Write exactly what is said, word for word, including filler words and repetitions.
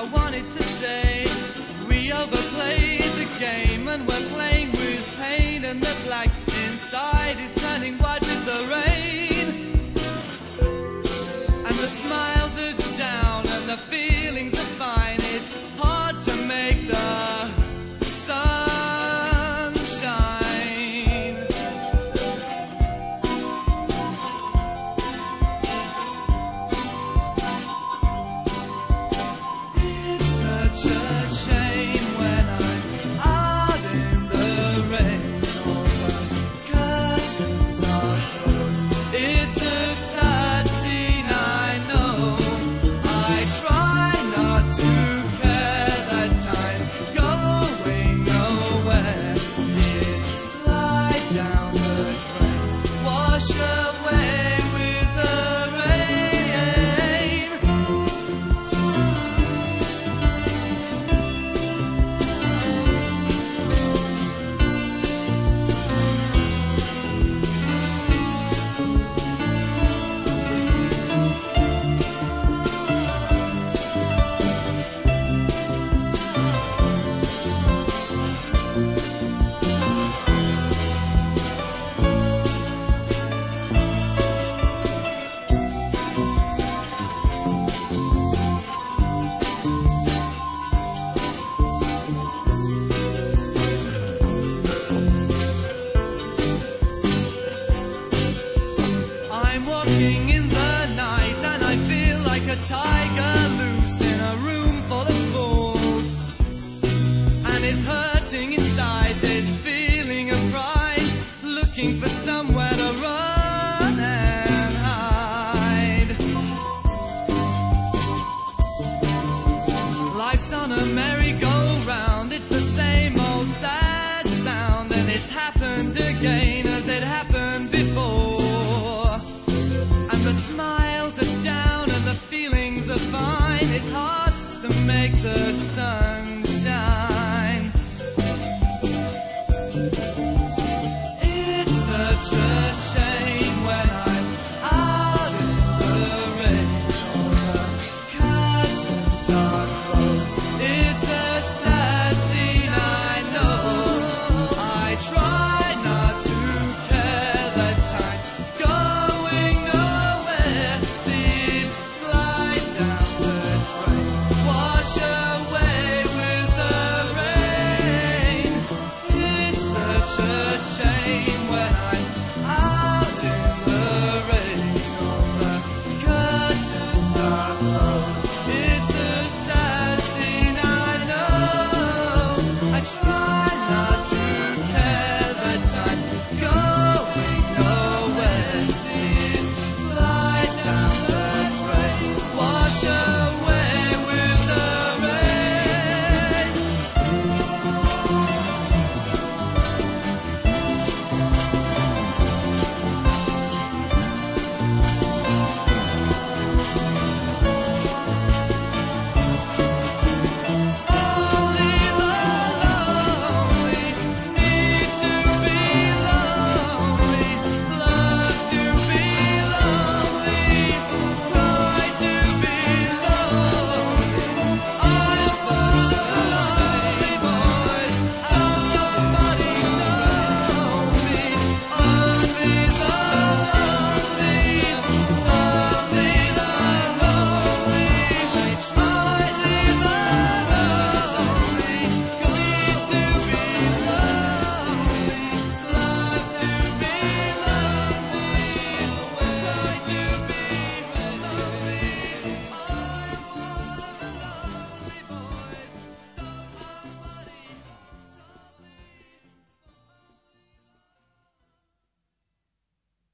wanted to say we overplayed the game and we're playing with pain, and the black inside is turning white with the rain, and the smiles are down and the feelings are fine. It's hard to make the sun shine. It's such a shame when I'm out in the rain, all the curtains are closed. It's a sad scene, I know. I try not to care that time's going nowhere. See it slide down the drain, wash away with the rain. I'm walking in the night and I feel like a tiger loose in a room full of fools, and it's hurting inside, this feeling of pride, looking for somewhere to run and hide. Life's on a merry-go-round, it's the same old sad sound, and it's happened again as it happened before. And the smiles are down and the feelings are fine. It's hard to make the sun